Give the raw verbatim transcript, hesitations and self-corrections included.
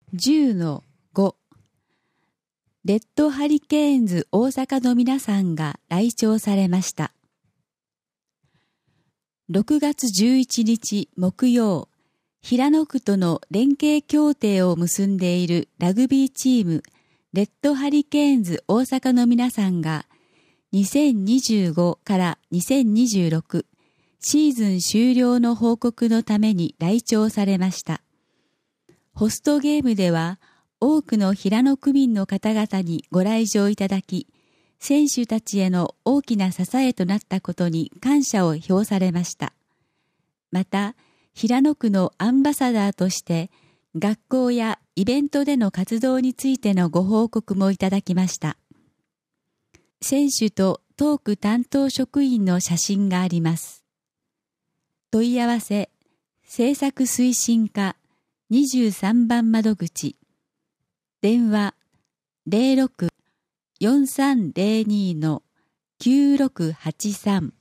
じゅうのご レッドハリケーンズ大阪の皆さんが来庁されました。ろくがつじゅういちにち木曜、平野区との連携協定を結んでいるラグビーチームレッドハリケーンズ大阪の皆さんがにせんにじゅうごからにせんにじゅうろくシーズン終了の報告のために来庁されました。ホストゲームでは多くの平野区民の方々にご来場いただき、選手たちへの大きな支えとなったことに感謝を表されました。また、平野区のアンバサダーとして、学校やイベントでの活動についてのご報告もいただきました。選手とトーク担当職員の写真があります。問い合わせ、政策推進課にじゅうさんばん窓口、電話 ゼロろく よんさんゼロに のきゅうろくはちさん